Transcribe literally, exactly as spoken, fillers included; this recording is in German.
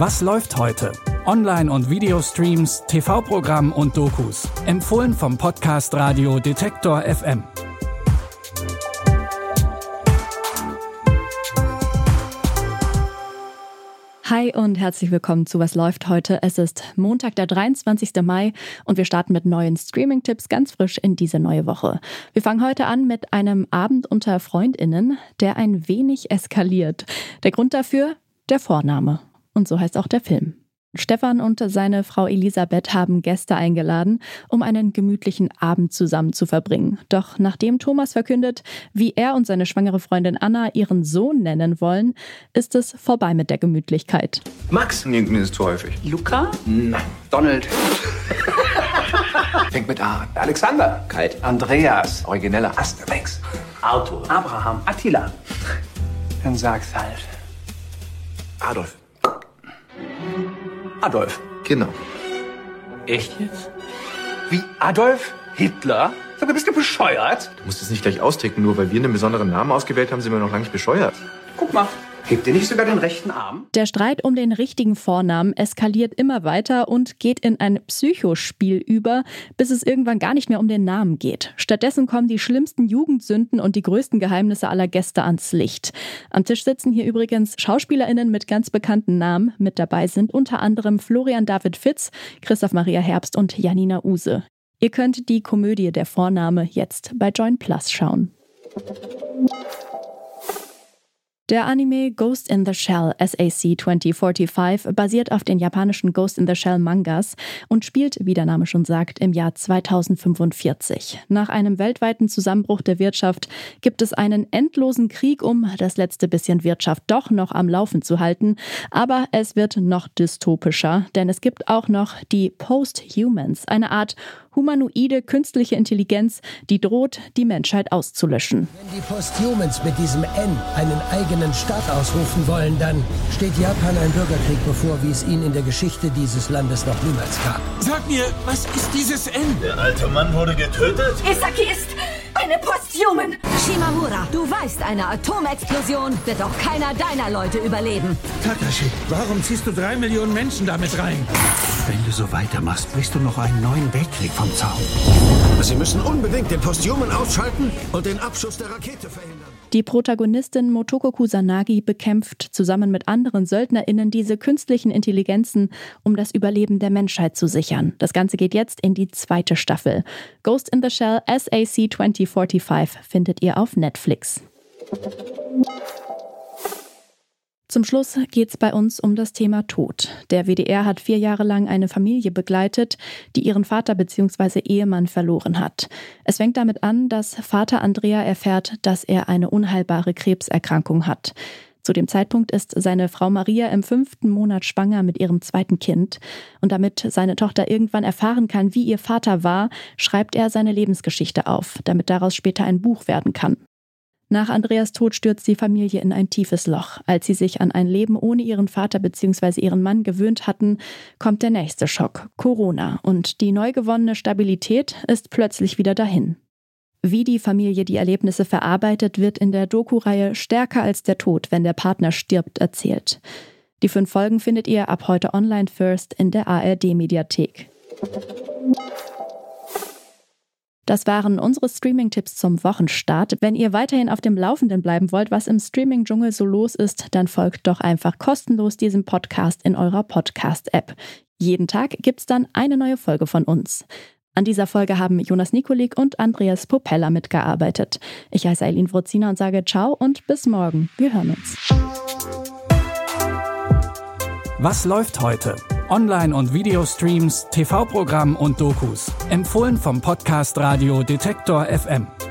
Was läuft heute? Online- und Videostreams, T V-Programm und Dokus. Empfohlen vom Podcast Radio Detektor F M. Hi und herzlich willkommen zu Was läuft heute? Es ist Montag, der dreiundzwanzigster Mai und wir starten mit neuen Streaming-Tipps ganz frisch in diese neue Woche. Wir fangen heute an mit einem Abend unter FreundInnen, der ein wenig eskaliert. Der Grund dafür? Der Vorname. Und so heißt auch der Film. Stefan und seine Frau Elisabeth haben Gäste eingeladen, um einen gemütlichen Abend zusammen zu verbringen. Doch nachdem Thomas verkündet, wie er und seine schwangere Freundin Anna ihren Sohn nennen wollen, ist es vorbei mit der Gemütlichkeit. Max? Nee, mir ist zu häufig. Luca? Nein. Donald. Fängt mit A an. Alexander? Kalt. Andreas? Origineller Asterix. Arthur? Abraham? Attila? Dann sag's halt. Adolf. Adolf. Genau. Echt jetzt? Wie Adolf Hitler? Sag mal, bist du bescheuert? Du musst es nicht gleich austicken, nur weil wir einen besonderen Namen ausgewählt haben, sind wir noch lange nicht bescheuert. Guck mal, hebt ihr nicht sogar den rechten Arm? Der Streit um den richtigen Vornamen eskaliert immer weiter und geht in ein Psychospiel über, bis es irgendwann gar nicht mehr um den Namen geht. Stattdessen kommen die schlimmsten Jugendsünden und die größten Geheimnisse aller Gäste ans Licht. Am Tisch sitzen hier übrigens SchauspielerInnen mit ganz bekannten Namen. Mit dabei sind unter anderem Florian David Fitz, Christoph Maria Herbst und Janina Use. Ihr könnt die Komödie Der Vorname jetzt bei Join Plus schauen. Der Anime Ghost in the Shell S A C zwanzig fünfundvierzig basiert auf den japanischen Ghost in the Shell Mangas und spielt, wie der Name schon sagt, im Jahr zweitausendfünfundvierzig. Nach einem weltweiten Zusammenbruch der Wirtschaft gibt es einen endlosen Krieg, um das letzte bisschen Wirtschaft doch noch am Laufen zu halten. Aber es wird noch dystopischer, denn es gibt auch noch die Post-Humans, eine Art humanoide künstliche Intelligenz, die droht, die Menschheit auszulöschen. Wenn die Posthumans mit diesem N einen eigenen Staat ausrufen wollen, dann steht Japan ein Bürgerkrieg bevor, wie es ihn in der Geschichte dieses Landes noch niemals gab. Sag mir, was ist dieses N? Der alte Mann wurde getötet? Isaki ist eine Posthuman! Shimamura, du weißt, eine Atomexplosion wird auch keiner deiner Leute überleben. Takashi, warum ziehst du drei Millionen Menschen damit rein? Wenn du so weitermachst, brichst du noch einen neuen Weltkrieg vom Zaun. Sie müssen unbedingt den Posthuman ausschalten und den Abschuss der Rakete verhindern. Die Protagonistin Motoko Kusanagi bekämpft zusammen mit anderen SöldnerInnen diese künstlichen Intelligenzen, um das Überleben der Menschheit zu sichern. Das Ganze geht jetzt in die zweite Staffel. Ghost in the Shell S A C zwanzig fünfundvierzig findet ihr auf Netflix. Zum Schluss geht's bei uns um das Thema Tod. Der W D R hat vier Jahre lang eine Familie begleitet, die ihren Vater bzw. Ehemann verloren hat. Es fängt damit an, dass Vater Andrea erfährt, dass er eine unheilbare Krebserkrankung hat. Zu dem Zeitpunkt ist seine Frau Maria im fünften Monat schwanger mit ihrem zweiten Kind. Und damit seine Tochter irgendwann erfahren kann, wie ihr Vater war, schreibt er seine Lebensgeschichte auf, damit daraus später ein Buch werden kann. Nach Andreas Tod stürzt die Familie in ein tiefes Loch. Als sie sich an ein Leben ohne ihren Vater bzw. ihren Mann gewöhnt hatten, kommt der nächste Schock, Corona. Und die neu gewonnene Stabilität ist plötzlich wieder dahin. Wie die Familie die Erlebnisse verarbeitet, wird in der Doku-Reihe Stärker als der Tod, wenn der Partner stirbt, erzählt. Die fünf Folgen findet ihr ab heute online first in der A R D-Mediathek. Das waren unsere Streaming-Tipps zum Wochenstart. Wenn ihr weiterhin auf dem Laufenden bleiben wollt, was im Streaming-Dschungel so los ist, dann folgt doch einfach kostenlos diesem Podcast in eurer Podcast-App. Jeden Tag gibt's dann eine neue Folge von uns. An dieser Folge haben Jonas Nikolik und Andreas Popella mitgearbeitet. Ich heiße Eileen Wrozina und sage ciao und bis morgen. Wir hören uns. Was läuft heute? Online- und Videostreams, T V-Programm und Dokus. Empfohlen vom Podcast Radio Detektor F M.